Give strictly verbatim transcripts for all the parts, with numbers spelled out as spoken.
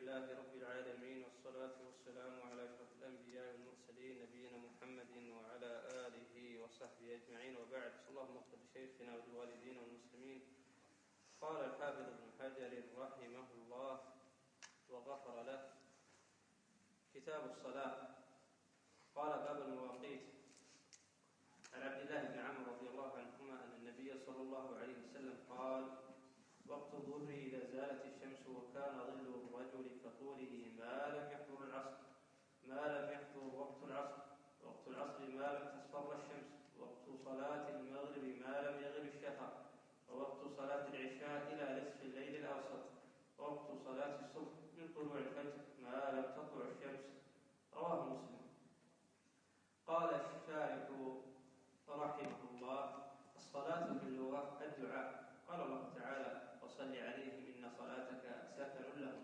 لله رب العالمين، والصلاة والسلام على أشرف الأنبياء والمرسلين نبينا محمد وعلى آله وصحبه أجمعين، وبعد. اللهم اغفر لشيخنا ولوالدينا والمسلمين. قال الحافظ ابن حجر رحمه الله وغفر له: كتاب الصلاة. قال: باب المواقيت. عن عبد الله بن عمرو رضي الله عنهما أن النبي صلى الله عليه وسلم قال: وقت الظهر إذا زالت الشمس وكان ظل الرجل كطوله ما لم يحضر العصر ما لم يحضر وقت العصر وقت العصر ما لم تصفر الشمس وقت صلاة المغرب ما لم يغب الشفق ووقت صلاة العشاء إلى نصف الليل الأوسط ووقت صلاة الصبح من طلوع الفجر ما لم تطلع الشمس. رواه مسلم. قال الشارح رحمه الله: الصلاة في اللغة الدعاء. قال الله تعالى: وصل عليهم إن صلاتك سكن لهم،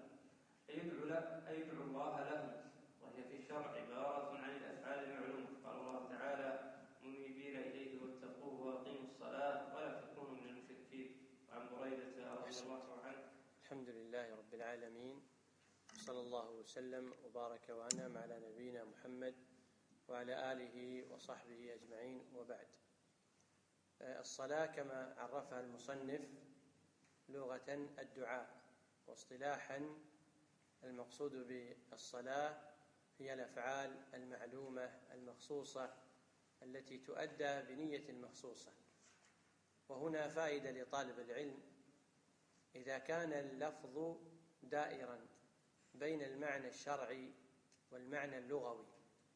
أي يدعو الله لهم، وهي في الشرع عبارة عن الأفعال المعلومة. قال الله تعالى: منيبين إليه واتقوه وأقيموا الصلاة ولا تكونوا من المشركين. وعن بريدة رضي الله عنه: الحمد لله رب العالمين، صلى الله وسلم وبارك وأنعم على نبينا محمد وعلى آله وصحبه أجمعين، وبعد. الصلاة كما عرفها المصنف لغة الدعاء، واصطلاحا المقصود بالصلاة هي الأفعال المعلومة المخصوصة التي تؤدى بنية مخصوصة. وهنا فائدة لطالب العلم: إذا كان اللفظ دائرا بين المعنى الشرعي والمعنى اللغوي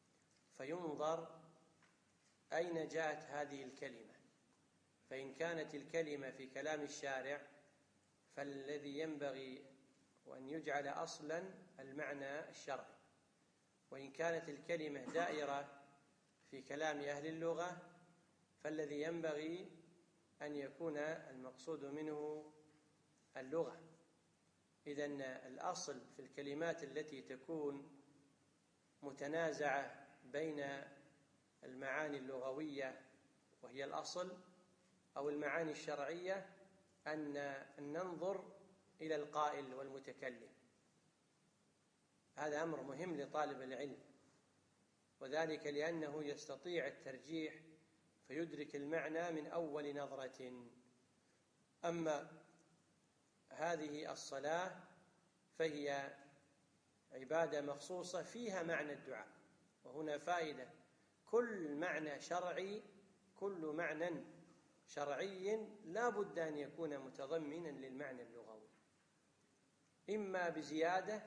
فينظر أين جاءت هذه الكلمة. فإن كانت الكلمة في كلام الشارع فالذي ينبغي أن يجعل أصلا المعنى الشرعي، وإن كانت الكلمة دائرة في كلام أهل اللغة فالذي ينبغي أن يكون المقصود منه اللغة. إذن الأصل في الكلمات التي تكون متنازعة بين المعاني اللغوية وهي الأصل أو المعاني الشرعية أن ننظر إلى القائل والمتكلم. هذا أمر مهم لطالب العلم، وذلك لأنه يستطيع الترجيح فيدرك المعنى من أول نظرة. أما هذه الصلاة فهي عبادة مخصوصة فيها معنى الدعاء. وهنا فائدة: كل معنى شرعي كل معنى شرعي لا بد أن يكون متضمنا للمعنى اللغوي، إما بزيادة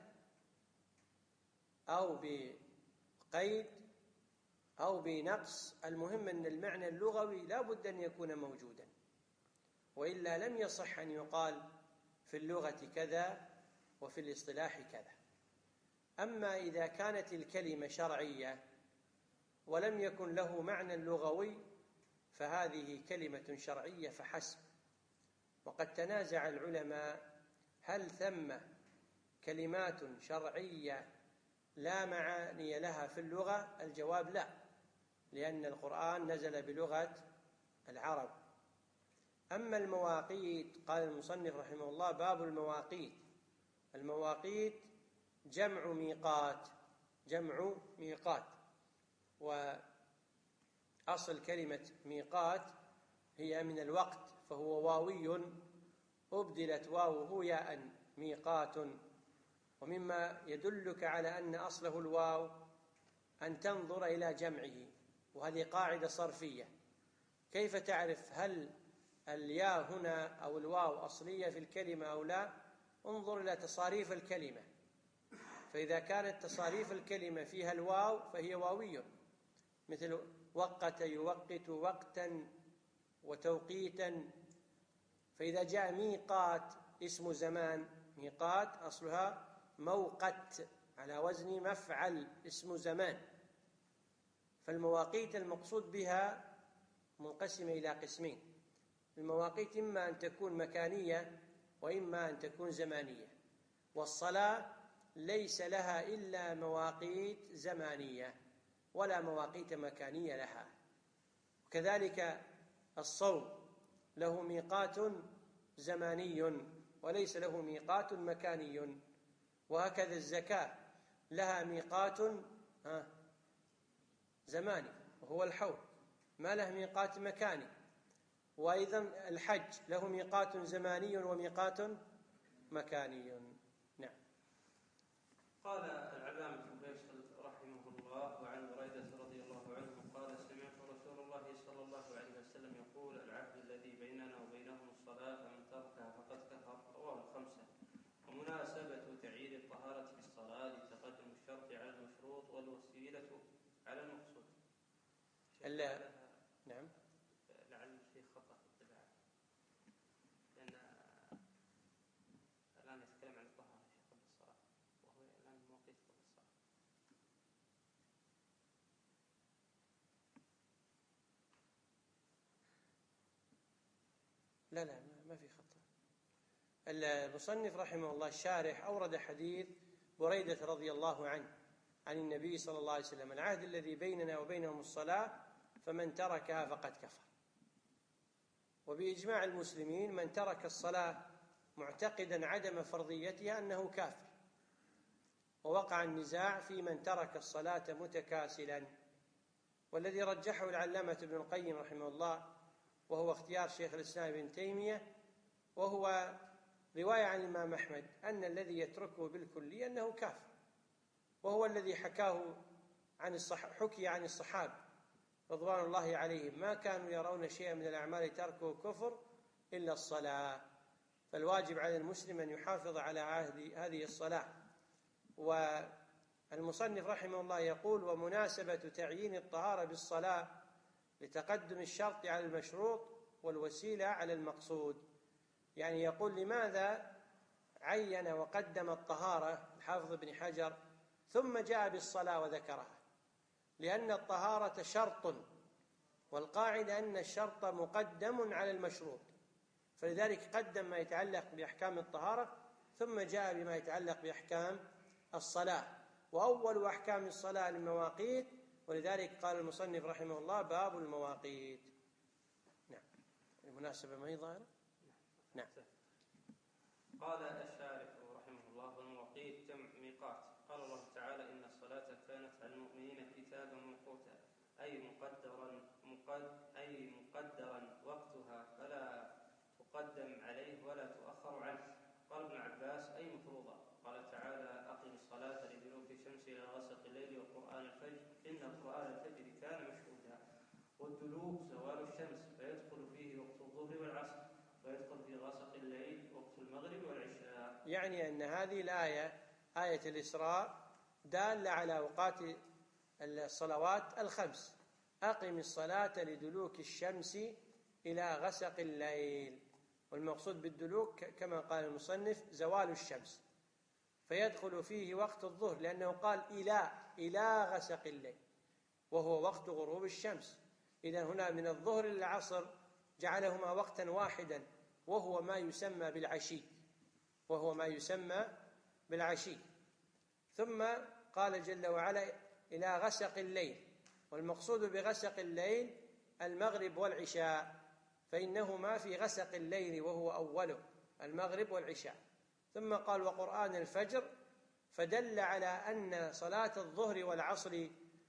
أو بقيد أو بنقص. المهم أن المعنى اللغوي لا بد أن يكون موجودا، وإلا لم يصح أن يقال في اللغة كذا وفي الاصطلاح كذا. أما إذا كانت الكلمة شرعية ولم يكن له معنى لغوي فهذه كلمة شرعية فحسب. وقد تنازع العلماء: هل ثم كلمات شرعية لا معاني لها في اللغة؟ الجواب لا، لأن القرآن نزل بلغة العرب. أما المواقيت، قال المصنف رحمه الله: باب المواقيت. المواقيت جمع ميقات جمع ميقات وأصل كلمة ميقات هي من الوقت، فهو واوي أبدلت واوه ياء، ميقات. ومما يدلك على أن أصله الواو أن تنظر إلى جمعه، وهذه قاعدة صرفية. كيف تعرف هل الياء هنا أو الواو أصلية في الكلمة أو لا؟ انظر إلى تصاريف الكلمة، فإذا كانت تصاريف الكلمة فيها الواو فهي واوية، مثل وقت يوقت وقتا وتوقيتا. فإذا جاء ميقات اسم زمان، ميقات أصلها موقت على وزن مفعل اسم زمان. فالمواقيت المقصود بها منقسمة إلى قسمين: المواقيت إما أن تكون مكانية وإما أن تكون زمانية. والصلاة ليس لها إلا مواقيت زمانية ولا مواقيت مكانية لها. وكذلك الصوم له ميقات زماني وليس له ميقات مكاني. وهكذا الزكاة لها ميقات زماني وهو الحول، ما له ميقات مكاني. وأيضا الحج له ميقات زماني وميقات مكاني. نعم. قال العلامة ابن فيصل رحمه الله: وعن بريدة رضي الله عنه قال: سمعت رسول الله صلى الله عليه وسلم يقول: العهد الذي بيننا وبينهم الصلاة فمن تركها فقد كفر. رواه الخمسة. ومناسبة تعيين الطهارة في الصلاة لتقدم الشرط على المشروط والوسيلة على المقصود. نعم. لعل في خطأ في الطباعة، لأن الآن يتكلم عن الطهارة قبل الصلاة، وهو الآن موقيت قبل الصلاة. لا لا ما في خطأ. المصنف رحمه الله الشارح أورد حديث بريدة رضي الله عنه عن النبي صلى الله عليه وسلم: العهد الذي بيننا وبينهم الصلاة فمن تركها فقد كفر. وبإجماع المسلمين من ترك الصلاة معتقدا عدم فرضيتها أنه كافر. ووقع النزاع في من ترك الصلاة متكاسلا، والذي رجحه العلامة ابن القيم رحمه الله وهو اختيار شيخ الإسلام ابن تيمية، وهو رواية عن الإمام أحمد أن الذي يتركه بالكلية أنه كافر، وهو الذي حكاه عن الصح... حكي عن الصحابة رضوان الله عليهم ما كانوا يرون شيئا من الأعمال تركه كفر إلا الصلاة. فالواجب على المسلم أن يحافظ على عهد هذه الصلاة. والمصنف رحمه الله يقول: ومناسبة تعيين الطهارة بالصلاة لتقدم الشرط على المشروط والوسيلة على المقصود. يعني يقول لماذا عين وقدم الطهارة الحافظ ابن حجر ثم جاء بالصلاة وذكرها؟ لأن الطهارة شرط، والقاعدة أن الشرط مقدم على المشروط، فلذلك قدم ما يتعلق بأحكام الطهارة ثم جاء بما يتعلق بأحكام الصلاة. وأول أحكام الصلاة المواقيت، ولذلك قال المصنف رحمه الله: باب المواقيت. نعم. المناسبة ما هي ظاهرة؟ نعم. قال الشارح رحمه الله: والمواقيت جمع ميقات. قال الله تعالى: إن الصلاة كانت على المؤمنين كتابا موقوتا، أي مقدرا مقد أي مقدرا وقتها فلا تقدم عليه ولا تؤخر عنه. قال ابن عباس: أي مفروضة. قال تعالى: أقم الصلاة لدلوك الشمس إلى غسق الليل وقرآن الفجر إن قرآن الفجر كان مشهودا. والدلوك زوال الشمس، فيدخل فيه وقت الظهر والعصر، ويدخل في غسق الليل وقت المغرب والعشاء. يعني أن هذه الآية آية الإسراء دالة على أوقات الصلوات الخمس: أقم الصلاة لدلوك الشمس إلى غسق الليل. والمقصود بالدلوك كما قال المصنف زوال الشمس، فيدخل فيه وقت الظهر، لأنه قال إلى إلى غسق الليل وهو وقت غروب الشمس. إذن هنا من الظهر إلى العصر جعلهما وقتا واحدا، وهو ما يسمى بالعشي وهو ما يسمى بالعشي. ثم قال جل وعلا: إلى غسق الليل. والمقصود بغسق الليل المغرب والعشاء، فإنهما في غسق الليل وهو أوله المغرب والعشاء. ثم قال: وقرآن الفجر، فدل على أن صلاة الظهر والعصر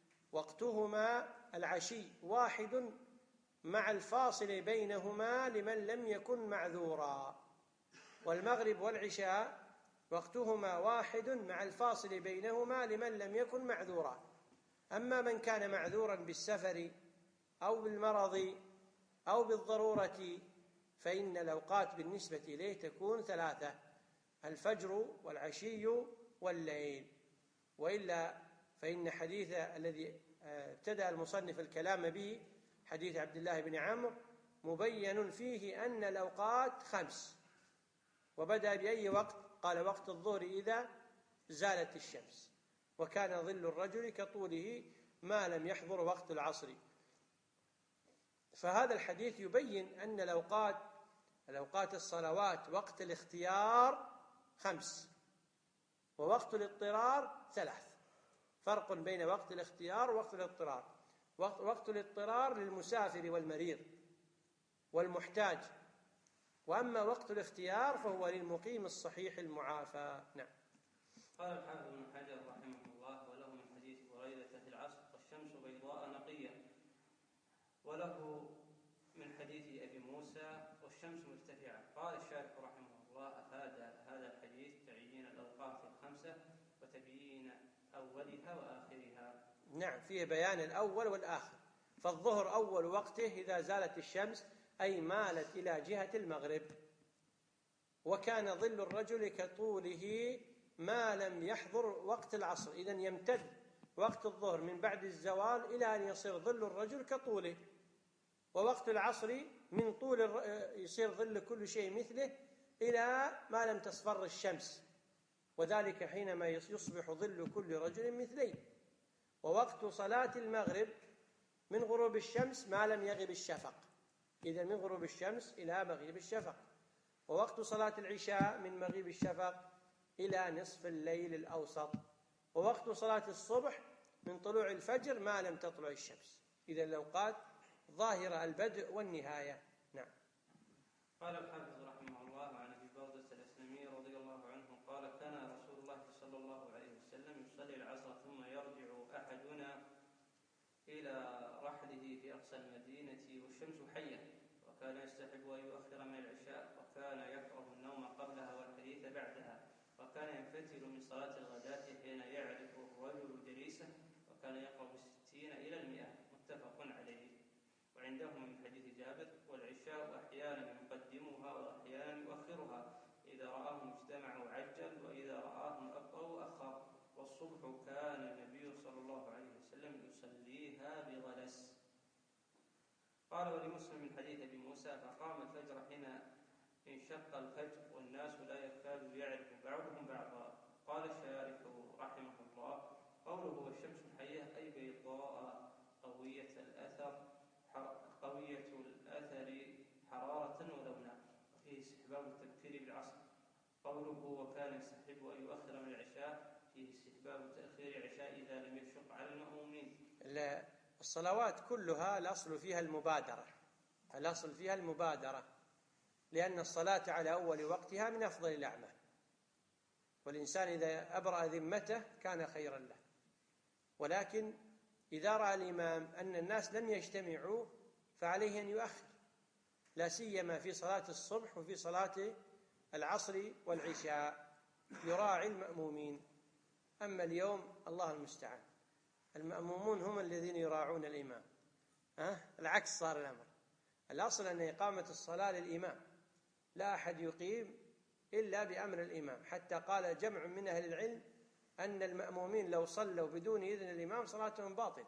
وقتهما العشي واحد مع الفاصل بينهما لمن لم يكن معذورا. والمغرب والعشاء وقتهما واحد مع الفاصل بينهما لمن لم يكن معذورا. أما من كان معذورا بالسفر أو بالمرض أو بالضرورة فإن الأوقات بالنسبة إليه تكون ثلاثة: الفجر والعشي والليل. وإلا فإن حديث الذي ابتدأ المصنف الكلام به حديث عبد الله بن عمرو مبين فيه أن الأوقات خمس. وبدأ بأي وقت؟ قال: وقت الظهر إذا زالت الشمس، وكان ظل الرجل كطوله ما لم يحضر وقت العصر. فهذا الحديث يبين أن الأوقات الأوقات الصلوات وقت الاختيار خمس، ووقت الاضطرار ثلاث. فرق بين وقت الاختيار ووقت الاضطرار. وقت الاضطرار للمسافر والمريض والمحتاج، وأما وقت الاختيار فهو للمقيم الصحيح المعافى. نعم. قال الحافظ ابن حجر رحمه الله: وله من حديث بريدة في العصر: والشمس بيضاء نقية. وله من حديث أبي موسى: والشمس مرتفعة. قال الشارح رحمه الله: أفاد هذا الحديث تعيين الأوقات الخمسة وتبيين أولها وآخرها. نعم، فيه بيان الأول والآخر. فالظهر أول وقته إذا زالت الشمس، أي مالت إلى جهة المغرب، وكان ظل الرجل كطوله ما لم يحضر وقت العصر. إذن يمتد وقت الظهر من بعد الزوال إلى أن يصير ظل الرجل كطوله، ووقت العصر من طول يصير ظل كل شيء مثله إلى ما لم تصفر الشمس، وذلك حينما يصبح ظل كل رجل مثلين. ووقت صلاة المغرب من غروب الشمس ما لم يغب الشفق، إذا من غروب الشمس إلى مغيب الشفق. ووقت صلاة العشاء من مغيب الشفق إلى نصف الليل الأوسط. ووقت صلاة الصبح من طلوع الفجر ما لم تطلع الشمس. إذا الأوقات ظاهرة البدء والنهاية. نعم. قال الحافظ رحمه الله عن أبي بردة الأسلمي رضي الله عنه قال: كان رسول الله صلى الله عليه وسلم يصلي العصر ثم يرجع أحدنا إلى رحله في أقصى المدينة والشمس حية، وكان يستحب أن يؤخر من العشاء، وكان يكره النوم قبلها والحديث بعدها، وكان ينفتل من صلاة الغداة حين يعرف الرجل جليسه، وكان يقرأ ستين إلى المئة. متفق عليه. وعندهم من حديث جابر: والعشاء أحيانا يقدمها وأحيانا يؤخرها، إذا رآهم اجتمعوا عجل، وإذا رآهم أبطأوا أخر. والصبح كان النبي صلى الله عليه وسلم يصليها بغلس. قال: ولمسلم من حديث أبي موسى: فقام الفجر حين انشق الفجر والناس لا يكاد يعرف بعضهم بعضا. قال الشارح رحمه الله: قوله والشمس حية أي بيضاء قوية الأثر قوية الأثر حرارة ولونا، وفيه استحباب التبكير بالعصر. قوله وكان يستحب أن يؤخر من العشاء فيه استحباب تأخير العشاء إذا لم يشق على المأمومين. الصلوات كلها الأصل فيها المبادرة، الأصل فيها المبادرة، لأن الصلاة على أول وقتها من أفضل الأعمال، والإنسان إذا أبرأ ذمته كان خيرا له. ولكن إذا رأى الإمام أن الناس لم يجتمعوا فعليه أن يؤخر، لا سيما في صلاة الصبح وفي صلاة العصر والعشاء، يراعي المأمومين. أما اليوم الله المستعان، المأمومون هم الذين يراعون الإمام. أه؟ العكس صار الأمر. الأصل أن إقامة الصلاة للإمام، لا أحد يقيم إلا بأمر الإمام، حتى قال جمع من أهل العلم أن المأمومين لو صلوا بدون إذن الإمام صلاتهم باطلة.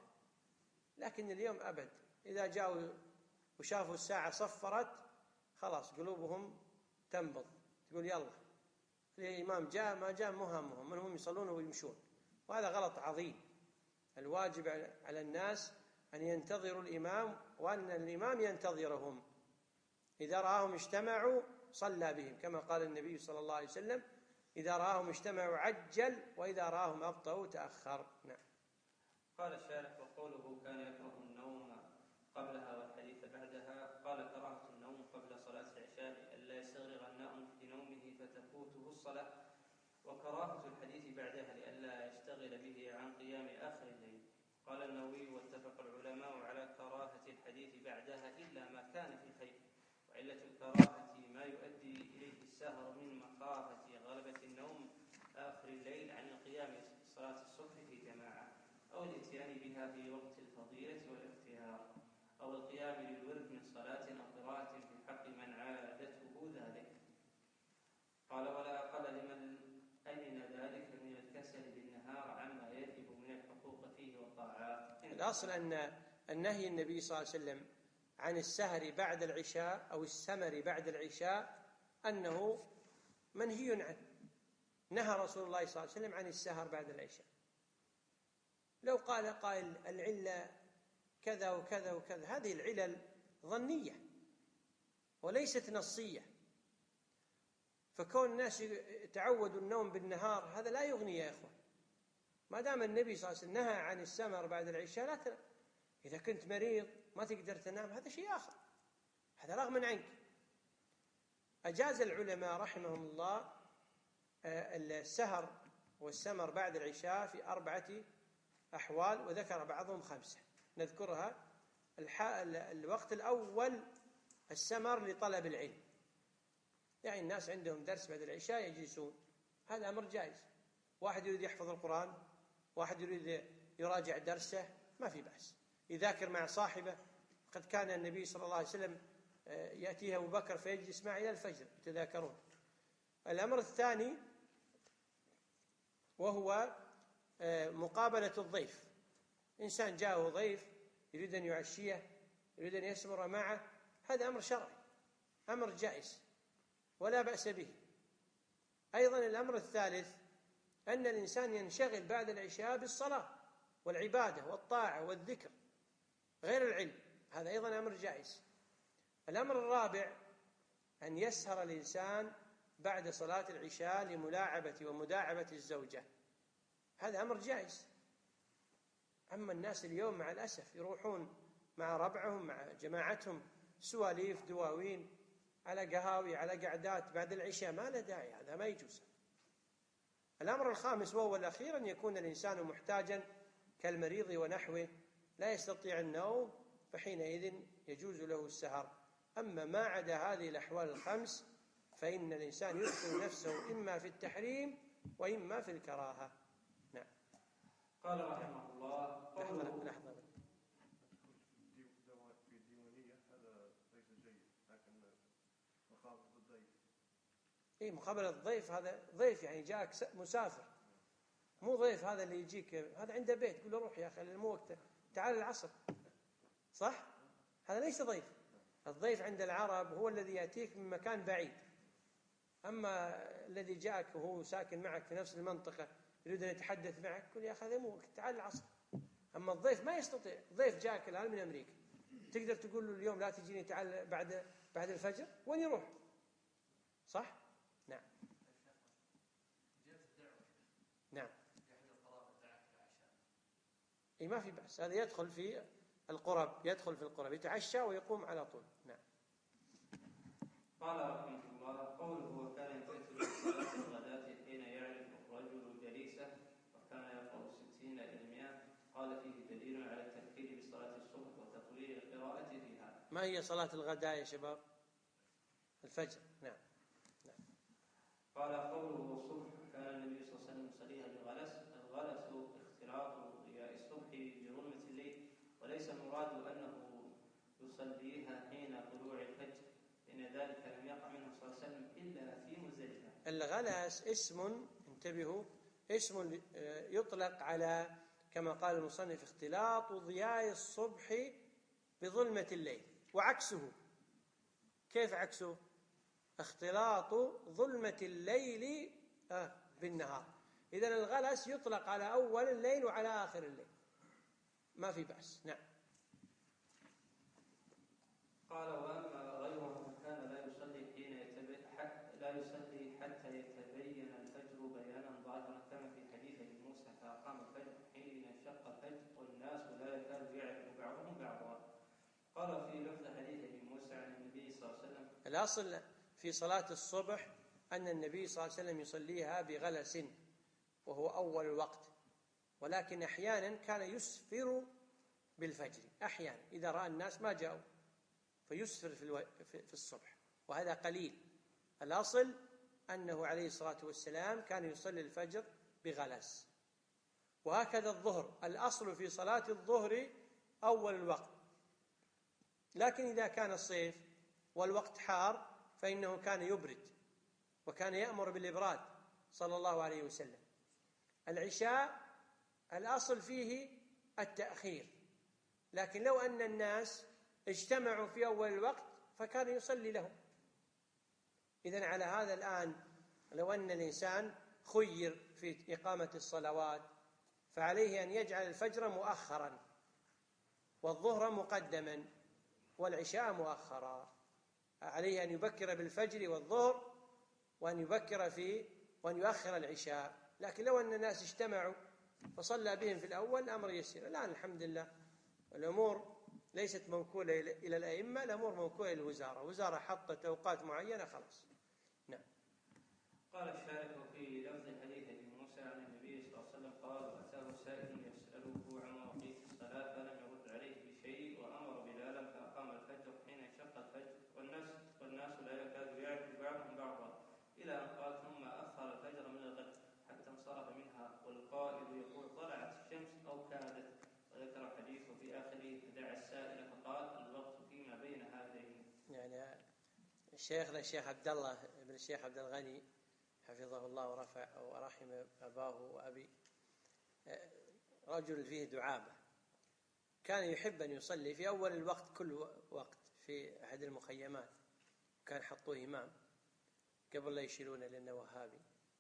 لكن اليوم أبد، إذا جاءوا وشافوا الساعة صفرت خلاص قلوبهم تنبض، تقول يلا الإمام جاء ما جاء مهمهم، منهم يصلون ويمشون، وهذا غلط عظيم. الواجب على الناس أن ينتظروا الإمام، وأن الإمام ينتظرهم. إذا رآهم اجتمعوا صلى بهم، كما قال النبي صلى الله عليه وسلم: إذا رآهم اجتمعوا عجل، وإذا رآهم أبطأوا تأخر. نعم. قال الشارح: وقوله كان يكره النوم قبلها والحديث بعدها. قال: كراهة النوم قبل صلاة العشاء ألا يستغرق النائم في نومه فتفوته الصلاة، وكراهة الحديث بعدها لئلا يشتغل به عن قيام آخر الليل. قال النووي: واتفق العلماء على كراهة الحديث بعدها إلا ما كان في خير، وعلة الكراهة ما يؤدي إليه السهر من مخافة غلبة النوم آخر الليل عن القيام صلاة الصبح في جماعة، أو الاتيان بها في وقت الفضيلة والاختيار، أو القيام للورد من صلاة أو قراءة في حق من عادته ذلك. قال: ولا أقل لمن أمن ذلك من الكسل بالنهار عما يجب من الحقوق فيه والطاعات. الأصل أن النهي النبي صلى الله عليه وسلم عن السهر بعد العشاء أو السمر بعد العشاء أنه منهي عنه. نهى رسول الله صلى الله عليه وسلم عن السهر بعد العشاء. لو قال قائل العلة كذا وكذا وكذا، هذه العلل ظنية وليست نصية، فكون الناس تعودوا النوم بالنهار هذا لا يغني يا إخوة. ما دام النبي صلى الله عليه وسلم نهى عن السمر بعد العشاء لا تنام. إذا كنت مريض ما تقدر تنام هذا شيء آخر، هذا رغم عنك. أجاز العلماء رحمهم الله السهر والسمر بعد العشاء في أربعة أحوال، وذكر بعضهم خمسة نذكرها. الوقت الأول السمر لطلب العلم، يعني الناس عندهم درس بعد العشاء يجلسون، هذا أمر جائز. واحد يريد يحفظ القرآن، واحد يريد يراجع درسه، ما في بأس يذاكر مع صاحبه. قد كان النبي صلى الله عليه وسلم يأتيه أبو بكر فيجلس معه إلى الفجر يتذاكرون. الأمر الثاني وهو مقابلة الضيف. إنسان جاءه ضيف يريد أن يعشيه، يريد أن يسمر معه، هذا أمر شرعي، أمر جائز ولا بأس به. أيضا الأمر الثالث أن الإنسان ينشغل بعد العشاء بالصلاة والعبادة والطاعة والذكر غير العلم، هذا أيضا أمر جائز. الأمر الرابع أن يسهر الإنسان بعد صلاة العشاء لملاعبة ومداعبة الزوجة، هذا أمر جائز. أما الناس اليوم مع الأسف يروحون مع ربعهم مع جماعتهم سواليف دواوين على قهاوي على قعدات بعد العشاء، ما له داعي، هذا ما يجوز. الأمر الخامس وهو الأخير أن يكون الإنسان محتاجا كالمريض ونحوه لا يستطيع النوم، فحينئذ يجوز له السهر. أما ما عدا هذه الأحوال الخمس فإن الإنسان يدخل نفسه إما في التحريم وإما في الكراهة. نعم. قال رحمه الله لحظة لحظة في الديوانية هذا ليس جيد، لكن مقابلة الضيف إيه مقابلة الضيف، هذا ضيف يعني جاءك مسافر، مو ضيف هذا اللي يجيك هذا عنده بيت تقول له روح يا أخي مو وقته تعال العصر، صح؟ هذا ليس ضيف. الضيف عند العرب هو الذي يأتيك من مكان بعيد، أما الذي جاءك وهو ساكن معك في نفس المنطقة يريد أن يتحدث معك قل يا أخي هذا مو وقت تعال العصر. أما الضيف ما يستطيع، ضيف جاءك الآن من أمريكا تقدر تقول له اليوم لا تجيني تعال بعد بعد الفجر، وين يروح؟ صح؟ نعم. نعم. إيه ما في بأس، هذا يدخل في القرب، يدخل في القرب يتعشى ويقوم على طول. نعم. قال رحمه الله قوله وكان ينتظر صلاة الغداة حين يعرف الرجل جليسه وكان يقرأ ستين إلى مئة، قال فيه دليل على التذكير بصلاة الصبح وتطويل القراءة فيها. ما هي صلاة الغداء يا شباب؟ الفجر. نعم. نعم. قال قوله الصبح كان النبي صلى الله عليه وسلم يصليها بغلس. الغلس اختلاط ضياء الصبح بظلمة الليل، وليس المراد أنه يصليها حين طلوع الفجر، إن ذلك لم يقع منه صلى الله عليه وسلم إلا في مزدلفة. الغلس اسم، انتبهوا، اسم يطلق على كما قال المصنف اختلاط ضياء الصبح بظلمة الليل، وعكسه. كيف عكسه؟ اختلاط ظلمة الليل بالنهار. إذن الغلس يطلق على أول الليل وعلى آخر الليل، ما في بأس. نعم. قال وأما غيره فكان لا يصلي حين يتبين لا يصلي حتى يتبين الفجر بيانا ظاهرا، كما في حديث ابي موسى فأقام الفجر حين انشق الفجر والناس لا يكاد يعرف بعضهم بعضا. قال في لفظ حديث ابي موسى عن النبي صلى الله عليه وسلم الأصل في صلاة الصبح أن النبي صلى الله عليه وسلم يصليها بغلس وهو أول الوقت، ولكن أحيانا كان يسفر بالفجر، أحيانا إذا رأى الناس ما جاءوا فيسفر في, الو... في الصبح، وهذا قليل. الأصل أنه عليه الصلاة والسلام كان يصلي الفجر بغلس. وهكذا الظهر، الأصل في صلاة الظهر أول الوقت، لكن إذا كان الصيف والوقت حار فإنه كان يبرد وكان يأمر بالإبراد صلى الله عليه وسلم. العشاء الأصل فيه التأخير، لكن لو أن الناس اجتمعوا في أول الوقت فكان يصلي لهم. إذن على هذا الآن لو أن الإنسان خير في إقامة الصلوات فعليه أن يجعل الفجر مؤخرا والظهر مقدما والعشاء مؤخرا، عليه أن يبكر بالفجر والظهر وأن يبكر في وأن يؤخر العشاء. لكن لو أن الناس اجتمعوا فصلى بهم في الأول الأمر يسير. الآن الحمد لله الأمور ليست منقولة إلى الأئمة، الأمور منقولة إلى الوزارة، وزارة حطت أوقات معينة خلاص. نعم. قال الشارح في لفظ حديث ابي موسى عن شيخنا الشيخ عبد الله بن الشيخ عبد الغني حفظه الله ورفع ورحم أباه وأبي، رجل فيه دعابة، كان يحب أن يصلي في أول الوقت كل وقت في أحد المخيمات، كان حطوه إمام قبل لا يشيلونه لأنه وهابي.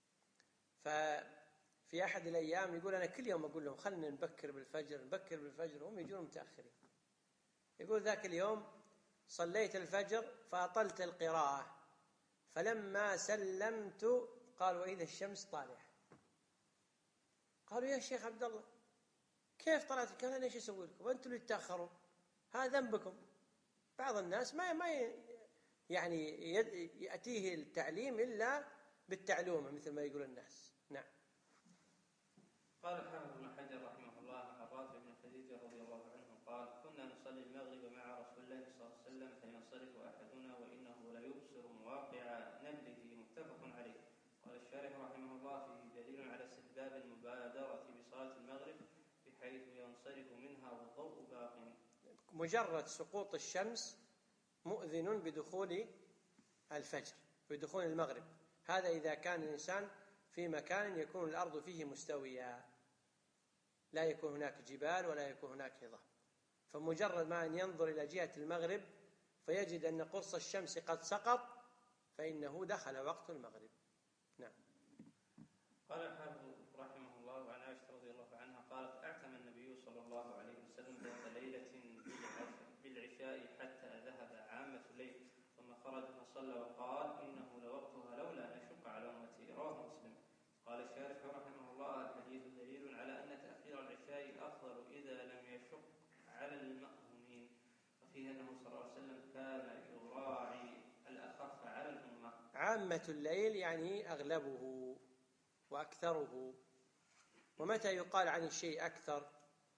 ففي أحد الأيام يقول أنا كل يوم أقول لهم خلنا نبكر بالفجر نبكر بالفجر، هم يجون متأخرين. يقول ذاك اليوم صليت الفجر فأطلت القراءة، فلما سلمت قال وإذا الشمس طالعة. قالوا يا شيخ عبد الله كيف طلعت؟ قال أنا إيش أسوي لكم؟ أنتم اللي تتأخرون، هذا ذنبكم. بعض الناس ما ما يعني يأتيه التعليم إلا بالتعلومة مثل ما يقول الناس. نعم. قال الحافظ ابن حجر رحمه الله عن رافع بن خديج رضي الله عنه قال كنا نصلي المغرب مع رسول الله صلى الله عليه وسلم فينصرف أحدنا وإنه ليبصر مواقع نبله، متفق عليه. قال الشارح رحمه الله فيه دليل على استحباب المبادرة بصلاة المغرب بحيث ينصرف منها والضوء باق. مجرد سقوط الشمس مؤذن بدخول الفجر بدخول المغرب، هذا إذا كان الإنسان في مكان يكون الأرض فيه مستوية، لا يكون هناك جبال ولا يكون هناك هضاب، فمجرد ما أن ينظر إلى جهة المغرب فيجد أن قرص الشمس قد سقط فإنه دخل وقت المغرب. نعم. قال الحافظ رحمه الله عن عائشة رضي الله عنها قالت اعتم النبي صلى الله عليه وسلم ذات ليلة بالعشاء حتى ذهب عامة الليل ثم خرج فصلى وقال إنه لوقتها لولا أن أشق على أمتي. رواه مسلم. قال الشارح رحمه الله الحديث دليل على أن تأخير العشاء أفضل إذا لم يشق على المأمومين، وفيه أنه صلى الله عليه وسلم كان يراعي الأخف على الأمة. عامة الليل يعني أغلبه وأكثره. ومتى يقال عن الشيء أكثر؟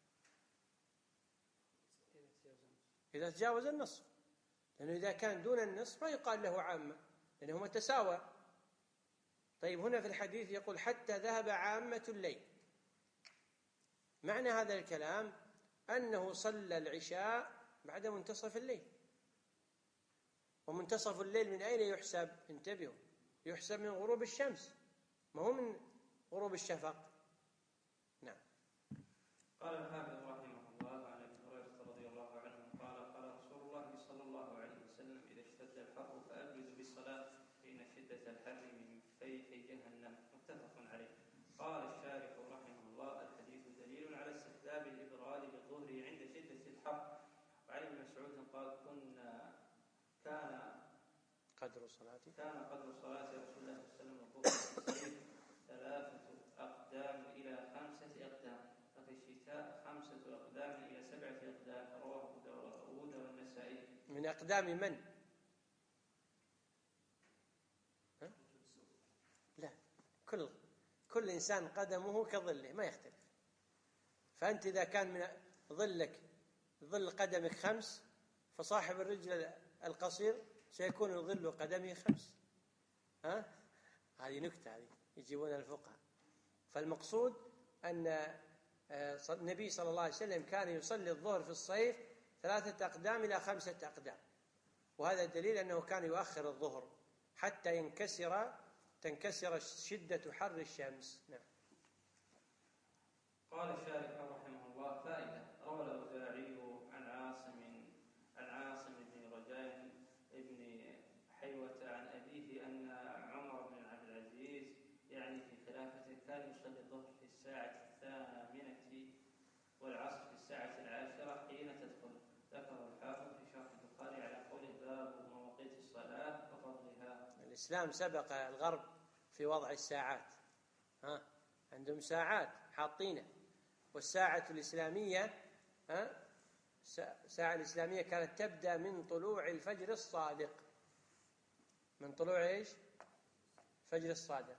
إذا تجاوز النصف، لأنه إذا كان دون النصف ما يقال له عامة لأنه تساوى. طيب هنا في الحديث يقول حتى ذهب عامة الليل، معنى هذا الكلام أنه صلى العشاء بعد منتصف الليل، ومنتصف الليل من أين يحسب؟ انتبهوا، يحسب من غروب الشمس ما هو من غروب الشفق. نعم. قال الحافظ رحمه الله عن ابي هريره رضي الله عنه قال قال رسول الله صلى الله عليه وسلم اذا اشتد الحر فابردوا بالصلاه فان شده الحر من فيح جهنم، متفق عليه. قال الشارح رحمه الله الحديث دليل على استحباب الابراد بالظهر عند شده الحر. وعن ابن مسعود قال كنا كان قدر صلاتي كان قدر صلاه رسول الله صلى الله عليه وسلم الظهر ثلاثة أقدام إلى خمسة أقدام، وفي الشتاء خمسة أقدام إلى سبعة أقدام. رواه أبو داود والنسائي. من أقدام من؟ ها؟ لا، كل كل إنسان قدمه كظله ما يختلف. فأنت إذا كان من ظلك ظل قدمك خمس فصاحب الرجل القصير سيكون ظل قدمه خمس. ها؟ هذه نكتة هذه يجيبون الفقهاء. فالمقصود أن النبي صلى الله عليه وسلم كان يصلي الظهر في الصيف ثلاثة أقدام إلى خمسة أقدام، وهذا دليل أنه كان يؤخر الظهر حتى ينكسر تنكسر شدة حر الشمس. نعم. قال الشارح رحمه الله فائدة. روى الأوزاعي عن عاصم عن عاصم بن رجاء بن حيوة عن أبيه أن عمر بن عبد العزيز يعني في خلافته كان يصلي الظهر في الساعة الثامنة والعصر في الساعة العاشرة حين تدخل. ذكر الحافظ في شرح البخاري على قوله باب مواقيت الصلاة وفضلها. الإسلام سبق الغرب في وضع الساعات، ها عندهم ساعات حاطينه، والساعة الإسلامية ها الساعة الإسلامية كانت تبدأ من طلوع الفجر الصادق، من طلوع إيش؟ الفجر الصادق.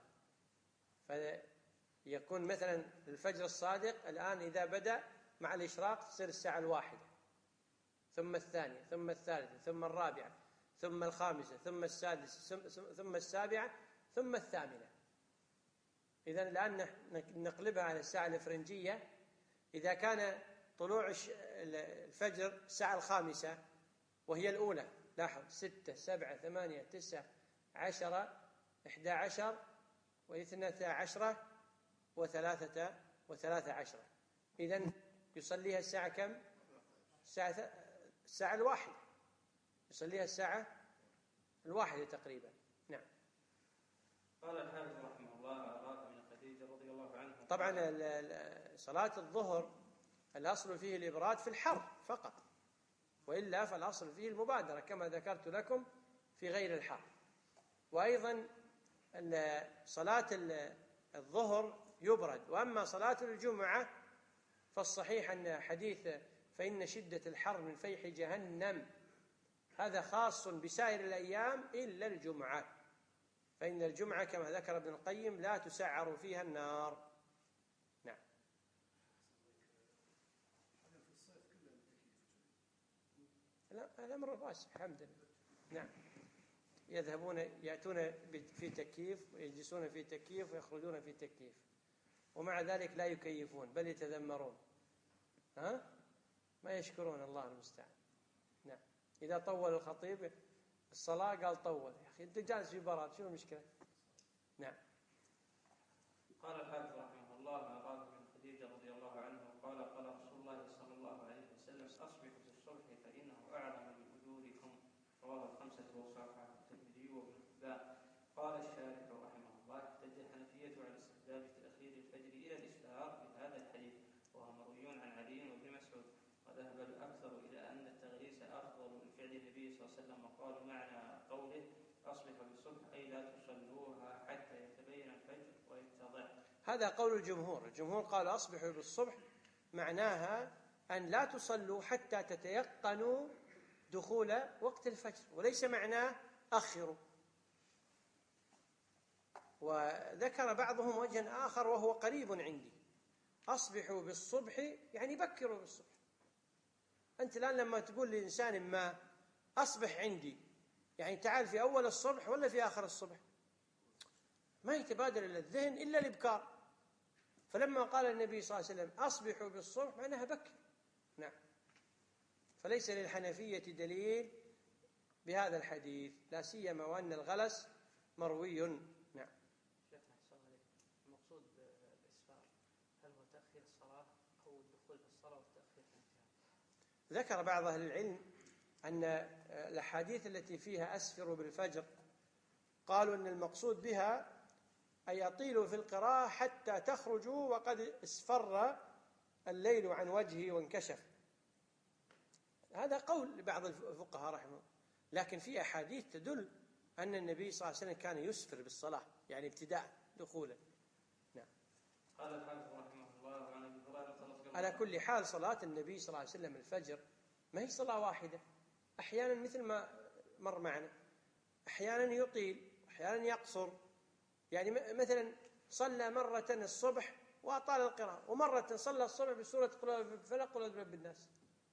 فيكون مثلا الفجر الصادق الآن إذا بدأ مع الإشراق تصير الساعة الواحدة، ثم الثانية، ثم الثالثة، ثم الرابعة، ثم الخامسة، ثم السادسة، ثم السابعة، ثم الثامنة. إذن الآن نقلبها على الساعة الإفرنجية. إذا كان طلوع الفجر الساعة الخامسة وهي الأولى لاحظ ستة سبعة ثمانية تسعة عشرة إحدى عشر واثنتا عشرة وثلاثة وثلاثة عشرة. إذن يصليها الساعة كم؟ الساعة الساعة الواحدة، يصليها الساعة الواحدة تقريبا. نعم. قال الحافظ رحمه الله رافع بن خديجة رضي الله عنه. طبعا صلاة الظهر الأصل فيه الإبراد في الحر فقط، وإلا فالأصل فيه المبادرة كما ذكرت لكم في غير الحر. وأيضا صلاة الظهر يبرد. وأما صلاة الجمعة فالصحيح أن حديث فإن شدة الحر من فيح جهنم هذا خاص بسائر الأيام إلا الجمعة، فإن الجمعة كما ذكر ابن القيم لا تسعر فيها النار. نعم. لا الأمر واسع الحمد لله. نعم. يذهبون يأتون في تكييف ويجلسون في تكييف ويخرجون في تكييف، ومع ذلك لا يكيفون بل يتذمرون، ها ما يشكرون الله المستعان. نعم. إذا طول الخطيب الصلاة قال طول، يا أخي أنت جالس في براد شو المشكلة؟ نعم. قال الحافظ رحمه الله رافع بن خديجة رضي الله عنه قال قال رسول الله صلى الله عليه وسلم أصبحوا في الصبح فإنه أعظم من أجوركم، رواه الخمسة وصححه الترمذي وابن حبان. قال الشارح رحمه الله احتج الحنفية على استحباب تأخير الفجر إلى الإسفار بهذا الحديث وهو مروي عن علي وابن مسعود، وذهب الأكثر إلى أن التغليس أفضل من فعل النبي صلى الله عليه وسلم، وقالوا معنى قوله أصبحوا بالصبح أي لا تصلوها حتى يتبين الفجر ويتضح. هذا قول الجمهور. الجمهور قال أصبحوا بالصبح معناها أن لا تصلوا حتى تتيقنوا دخول وقت الفجر، وليس معناه أخروا. وذكر بعضهم وجها آخر وهو قريب عندي، أصبحوا بالصبح يعني بكروا بالصبح. أنت الآن لما تقول لإنسان ما أصبح عندي يعني تعال في أول الصبح ولا في آخر الصبح، ما يتبادر إلى الذهن إلا الإبكار. فلما قال النبي صلى الله عليه وسلم أصبحوا بالصبح معناها بكر. نعم. فليس للحنفية دليل بهذا الحديث، لا سيما وأن الغلس مروي. نعم. شيخنا أحسن عليك، المقصود بالإسفار هل هو تأخير الصلاة أو الدخول في الصلاة والتأخير في الانتهاء؟ ذكر بعض أهل العلم أن الأحاديث التي فيها أسفروا بالفجر قالوا أن المقصود بها أن يطيلوا في القراءة حتى تخرجوا وقد اسفر الليل عن وجهه وانكشف. هذا قول لبعض الفقهاء رحمه الله، لكن في أحاديث تدل أن النبي صلى الله عليه وسلم كان يسفر بالصلاة يعني ابتداء دخولا. نعم. قال الحافظ رحمه الله عن أبي هريرة على كل حال صلاة النبي صلى الله عليه وسلم الفجر ما هي صلاة واحدة، أحيانا مثل ما مر معنا أحيانا يطيل أحيانا يقصر. يعني مثلا صلى مرة الصبح وأطال القراءة، ومرة صلى الصبح بسورة قل بالفلق قل برب الناس.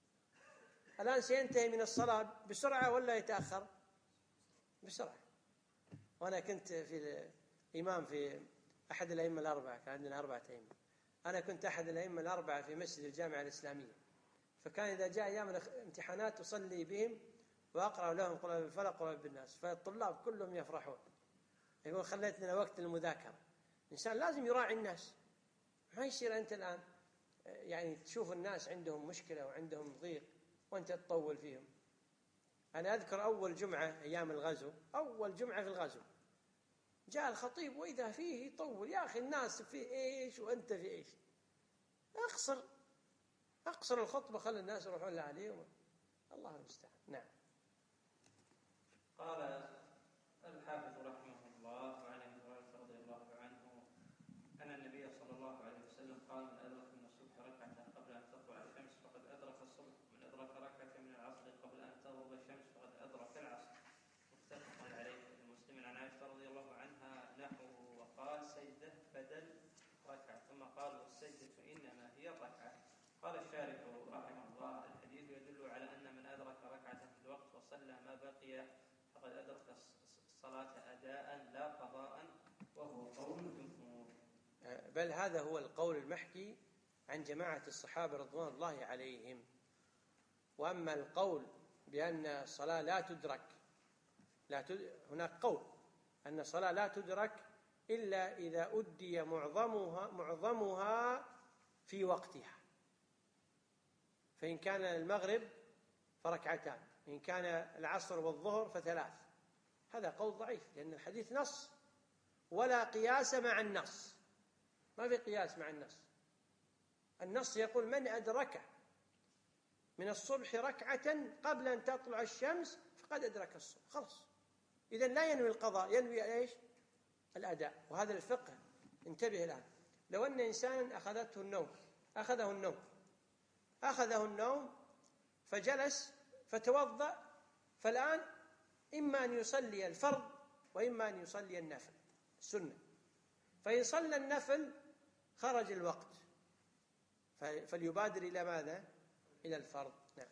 الآن سينتهي من الصلاة بسرعة ولا يتأخر؟ بسرعة. وأنا كنت في الإمام في أحد الأئمة الأربعة، كان عندنا أربعة أئمة، أنا كنت أحد الأئمة الأربعة في مسجد الجامعة الإسلامية، فكان إذا جاء أيام الامتحانات أصلي بهم وأقرأ لهم قل بالفلق قل برب الناس، فالطلاب كلهم يفرحون، يقول خليت لنا وقت للمذاكرة. الإنسان لازم يراعي الناس، ما يصير أنت الآن يعني تشوف الناس عندهم مشكلة وعندهم ضيق وأنت تطول فيهم. أنا أذكر أول جمعة أيام الغزو، أول جمعة في الغزو جاء الخطيب وإذا فيه يطول، يا أخي الناس في إيش وأنت في إيش، أقصر أقصر الخطبة خلي الناس يروحون لها عليه. الله المستعان. نعم. قال الحافظ رحمه الله عن ابي هريره رضي الله عنه ان النبي صلى الله عليه وسلم قال من ادرك من الصبح ركعه قبل ان تطلع الشمس فقد ادرك الصبح، ومن ادرك ركعه من العصر قبل ان تغرب الشمس فقد ادرك العصر. متفق عليه. المسلم عن عائشه رضي الله عنها نحوه وقال سجده بدل ركعه، ثم قال والسجده انما هي الركعه. قال الشارح رحمه الله الحديث يدل على ان من ادرك ركعه في الوقت وصلى ما بقي فقد أدرك الصلاة أداء لا قضاء، وهو قول الجمهور. بل هذا هو القول المحكي عن جماعة الصحابة رضوان الله عليهم. وأما القول بأن الصلاة لا تدرك لا تد... هناك قول أن الصلاة لا تدرك إلا إذا أدي معظمها معظمها في وقتها، فإن كان المغرب فركعتان، إن كان العصر والظهر فثلاث. هذا قول ضعيف، لأن الحديث نص ولا قياس مع النص، ما في قياس مع النص. النص يقول من أدرك من الصبح ركعة قبل أن تطلع الشمس فقد أدرك الصبح، خلاص. إذن لا ينوي القضاء، ينوي إيش؟ الأداء. وهذا الفقه انتبه الآن. لو أن إنسانا أخذته النوم أخذه النوم أخذه النوم فجلس فتوضأ، فالآن إما أن يصلي الفرض وإما أن يصلي النفل السنة، فإن صلى النفل خرج الوقت فليبادر إلى ماذا؟ إلى الفرض. نعم.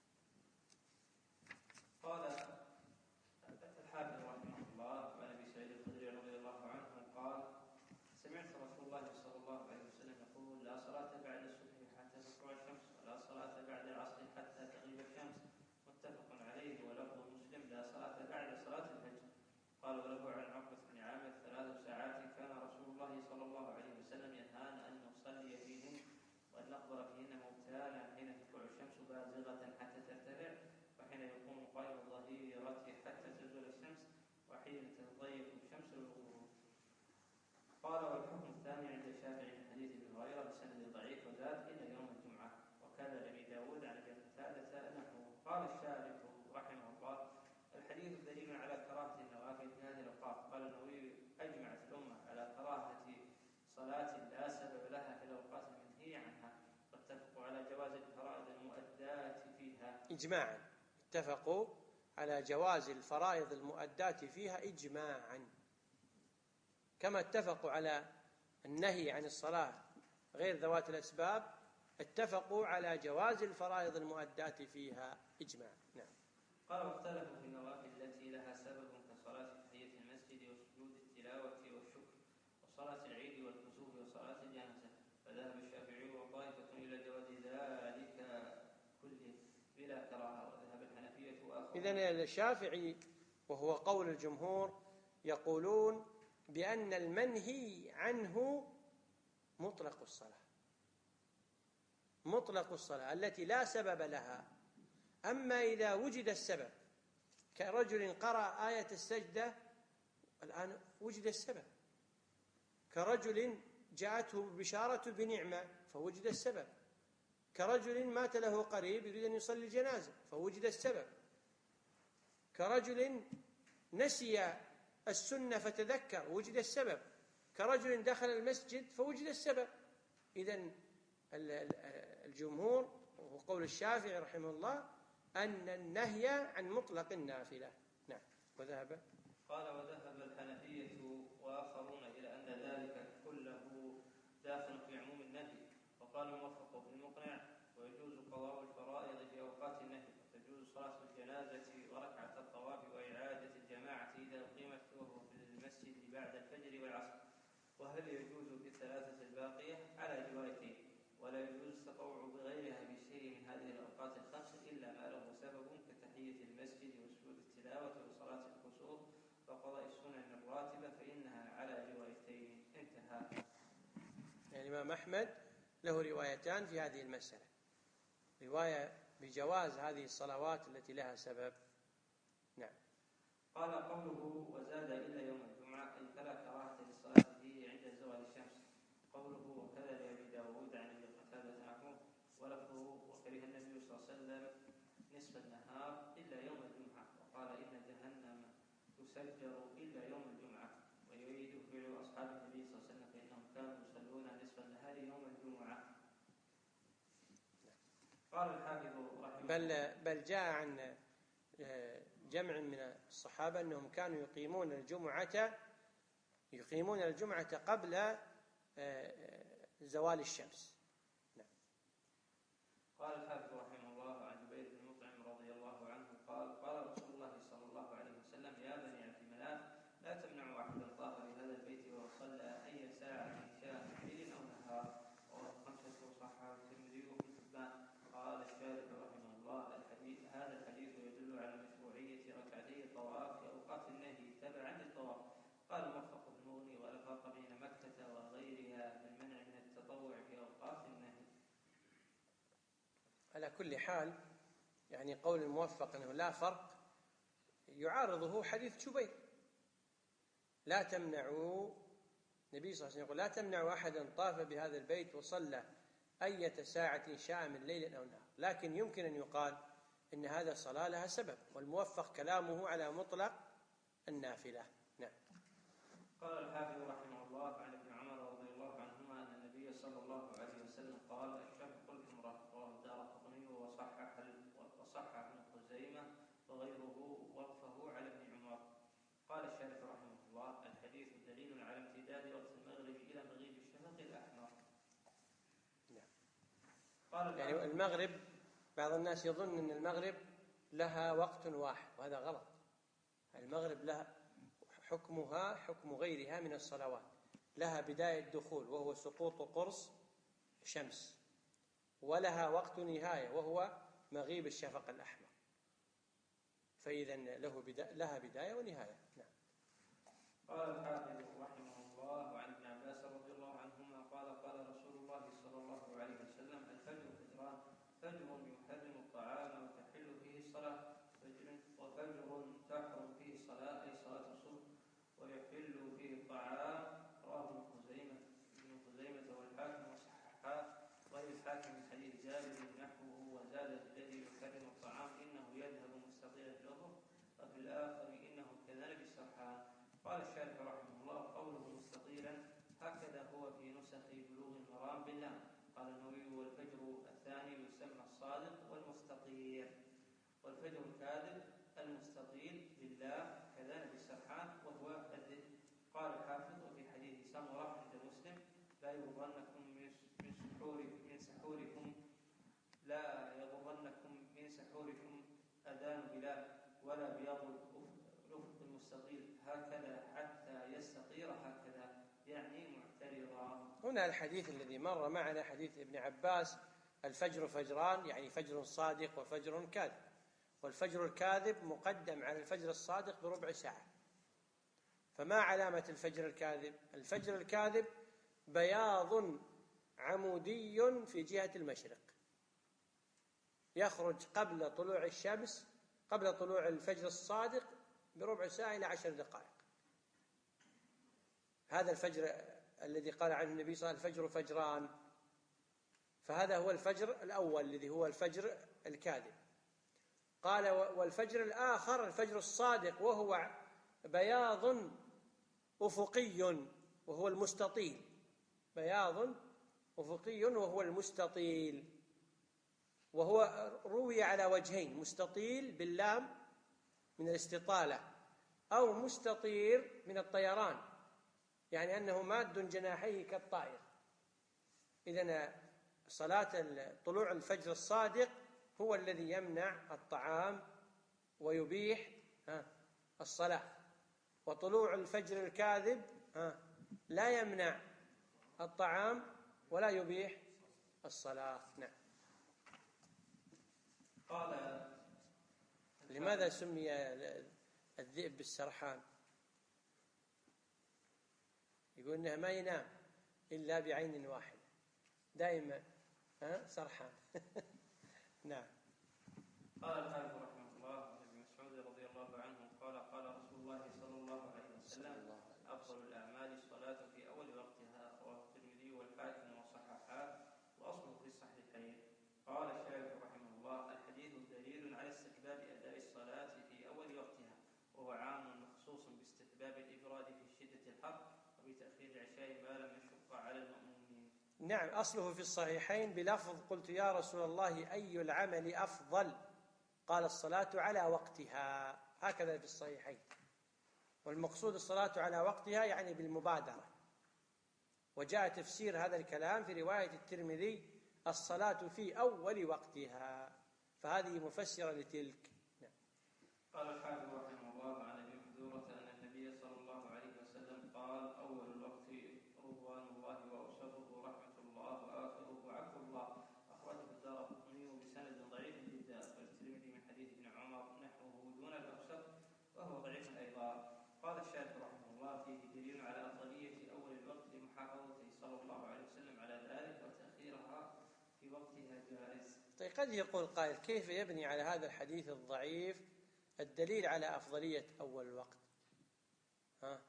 قال الحافظ رحمه الله عن أبي سعيد الخدري رضي الله عنه قال: سمعت رسول الله صلى الله عليه وسلم يقول: لا صلاة بعد الصبح حتى تطلع الشمس، ولا صلاة بعد العصر حتى تغيب الشمس. متفق عليه. ولفظ مسلم: لا صلاة بعد صلاة الفجر. قال: وله عن عقبة بن عامر: ثلاث ساعات كان رسول الله صلى الله عليه وسلم ينهانا أن نصلي فيهن وأن نقبر فيهن موتانا، حين تطلع الشمس بازغة حتى ترتفع، وحين يقوم قائم الظهيرة حتى تزول الشمس، وحين تضيق الشمس للغروب. قال: والحكم الثاني عند الشافعي من حديث ابن هريرة بسند ضعيف وزاد إلى يوم الجمعة، وكذا لأبي داود عن أبي قتادة نحوه. قال الشارح رحمه الله: الحديث دليل على كراهة النوافل في هذه الأوقات. قال النووي: أجمعت الأمة على كراهة صلاة لا سبب لها في الأوقات المنهي عنها، واتفقوا على جواز الفرائض المؤدات فيها إجماعا. اتفقوا على جواز الفرائض المؤدات فيها إجماعا، كما اتفقوا على النهي عن الصلاة غير ذوات الأسباب، اتفقوا على جواز الفرائض المؤدات فيها إجماعا. نعم. قال: واختلفوا في النوافل التي لها سبب كصلاة تحية المسجد وسجود التلاوة والشكر وصلاة العيد والكسوف وصلاة الجنازة، فذهب الشافعي وطائفة إلى جواز ذلك كله بلا كراهة، وذهب الحنفية وآخرون. إذن الشافعي وهو قول الجمهور يقولون بأن المنهي عنه مطلق الصلاة، مطلق الصلاة التي لا سبب لها. أما إذا وجد السبب كرجل قرأ آية السجدة، الآن وجد السبب، كرجل جاءته بشارة بنعمة فوجد السبب، كرجل مات له قريب يريد أن يصلي الجنازة فوجد السبب، كرجل نسي السنة فتذكر وجد السبب، كرجل دخل المسجد فوجد السبب. إذن الجمهور وقول الشافعي رحمه الله أن النهي عن مطلق النافلة. نعم. وذهب قال: وذهب الحنفية وآخرون إلى أن ذلك كله داخل في عموم النهي، وقال الموفق في المقنع: ويجوز قضاء الفرائض في أوقات النهي، وتجوز صلاة الجنازة وركعة الطواف وإعادة الجماعة إذا أقيمت وهو في المسجد بعد الفجر والعصر. وهل يجوز في الثلاثة الباقية؟ على روايتين. ولا يجوز التطوع بغيرها بشيء من هذه الأوقات الخمس إلا ما له سبب كتحية المسجد وسجود التلاوة وصلاة الكسوف وقضاء السنن الراتبة، فإنها على روايتين. انتهى. يعني الإمام أحمد له روايتان في هذه المسألة، رواية بجواز هذه الصلوات التي لها سبب. نعم. قال: قوله وزاد إلا يوم الجمعة أي فلا كراهة للصلاة فيه عند زوال الشمس. قوله وكذا لأبي داود عن أبي قتادة نحوه. ولفظه: وكره النبي صلى الله عليه وسلم نصف النهار إلا يوم الجمعة، وقال: إن جهنم تسجر إلا يوم الجمعة. ويريد فعل أصحاب النبي صلى الله عليه وسلم فإنهم كانوا يصلون نصف النهار يوم الجمعة. قال الحافظ رحمه بل بل جاء عن جمع من الصحابة أنهم كانوا يقيمون الجمعة يقيمون الجمعة قبل زوال الشمس. نعم. قال الحافظ رحمه الله عن جبير بن مطعم رضي الله عنه قال: قال رسول الله صلى الله عليه وسلم: يا بني عبد مناف، لا تمنعوا أحدا طاف بهذا البيت وصلى أي ساعة شاء ليل أو نهار. والخمسة وصححه الترمذي وابن حبان. قال الشارح رحمه الله: الحديث هذا الحديث على كل حال يعني قول الموفق أنه لا فرق يعارضه حديث جبير: لا تمنعوا، النبي صلى الله عليه وسلم يقول: لا تمنعوا أحدا طاف بهذا البيت وصلى أية ساعة شاء من ليل أو نهار. لكن يمكن أن يقال إن هذا صلاة لها سبب، والموفق كلامه على مطلق النافلة. نعم. قال الحافظ رحمه الله عن ابن عمر رضي الله عنهما أن النبي صلى الله عليه وسلم قال: الشفق الحمرة، رواه الدارقطني وصحح وصحح ابن خزيمة وغيره وقفه على ابن عمر. قال الشارح رحمه الله: الحديث دليل على امتداد وقت المغرب إلى مغيب الشفق الأحمر. نعم. قال يعني المغرب، بعض الناس يظن أن المغرب لها وقت واحد، وهذا غلط. المغرب لها حكمها حكم غيرها من الصلوات، لها بداية دخول وهو سقوط قرص شمس، ولها وقت نهاية وهو مغيب الشفق الأحمر، فإذا له بدا... لها بداية ونهاية. نعم. قال الحافظ رحمه الله وعن ابن عباس رضي الله عنهما قال: قال رسول الله صلى الله عليه وسلم: الفجر فجران، فجر يحرم الطعام وتحل فيه الصلاة، وفجر تحرم فيه الصلاة أي صلاة الصبح ويحل فيه الطعام. رواه ابن خزيمة ابن خزيمة والحاكم وصححاه، غير الحاكم من حديث جابر نحوه، وزاد: الذي يحرم الطعام إنه يذهب مستطيلا في الأفق، وفي الآخر إنه كذلك السرحان. قال الشارح رحمه الله: قوله مستطيلا هكذا هو في نسخ بلوغ المرام باللام. قال النووي: والفجر الثاني يسمى الصادق والمستطير، والفجر الكاذب المستطيل بالله كذلك السرحان وهو الذئب. قال الحافظ: وفي حديث سمرة عند مسلم: لا يغرنكم من سحوركم من سحوركم لا يغرنكم من سحوركم أذان بلال ولا بياض الأفق المستطيل هكذا حتى يستطير هكذا، يعني معترضا. هنا الحديث الذي مر معنا حديث ابن عباس: الفجر فجران، يعني فجر صادق وفجر كاذب، والفجر الكاذب مقدم على الفجر الصادق بربع ساعة. فما علامة الفجر الكاذب؟ الفجر الكاذب بياض عمودي في جهة المشرق، يخرج قبل طلوع الشمس، قبل طلوع الفجر الصادق بربع ساعة إلى عشر دقائق. هذا الفجر الذي قال عنه النبي صلى الله عليه وسلم: الفجر فجران، فهذا هو الفجر الأول الذي هو الفجر الكاذب. قال: والفجر الآخر الفجر الصادق، وهو بياض أفقي وهو المستطيل، بياض أفقي وهو المستطيل، وهو روي على وجهين: مستطيل باللام من الاستطالة، أو مستطير من الطيران، يعني أنه ماد جناحيه كالطائر. إذن صلاة طلوع الفجر الصادق هو الذي يمنع الطعام ويبيح الصلاة، وطلوع الفجر الكاذب لا يمنع الطعام ولا يبيح الصلاة. نعم. قال: لماذا سمي الذئب بالسرحان؟ يقول إنه ما ينام إلا بعين واحدة، دائما سرحان. نعم. قال الحافظ رحمه الله عن ابن مسعود رضي الله عنه قال: قال رسول الله صلى الله عليه وسلم: أفضل الأعمال الصلاة في أول وقتها. رواه الترمذي والحاكم وصححاه، وأصله في الصحيحين. قال الشارح رحمه الله: الحديث دليل على استحباب أداء الصلاة في أول وقتها، وهو عام مخصوص باستحباب الإبراد في شدة الحر وبتأخير العشاء ما لم يشق على المأمومين. نعم، أصله في الصحيحين بلفظ: قلت يا رسول الله أي العمل أفضل؟ قال: الصلاة على وقتها، هكذا في الصحيحين. والمقصود الصلاة على وقتها يعني بالمبادرة، وجاء تفسير هذا الكلام في رواية الترمذي: الصلاة في أول وقتها، فهذه مفسرة لتلك. نعم. قال الحافظ رحمه الله عن ابي محذورة أن النبي صلى الله عليه وسلم قال: أول الوقت رضوان الله، وأوسطه رحمة الله، وآخره عفو الله. أخرجه الدارقطني بسند ضعيف جدا، والترمذي من حديث ابن عمر نحوه دون الأوسط وهو ضعيف أيضا. قال الشارح رحمه الله: فيه دليل على أفضلية أول الوقت لمحافظته صلى الله عليه وسلم على ذلك، وتأخيرها في وقتها جائز. طيب قد يقول قائل كيف يبني على هذا الحديث الضعيف الدليل على أفضلية أول الوقت؟ ها؟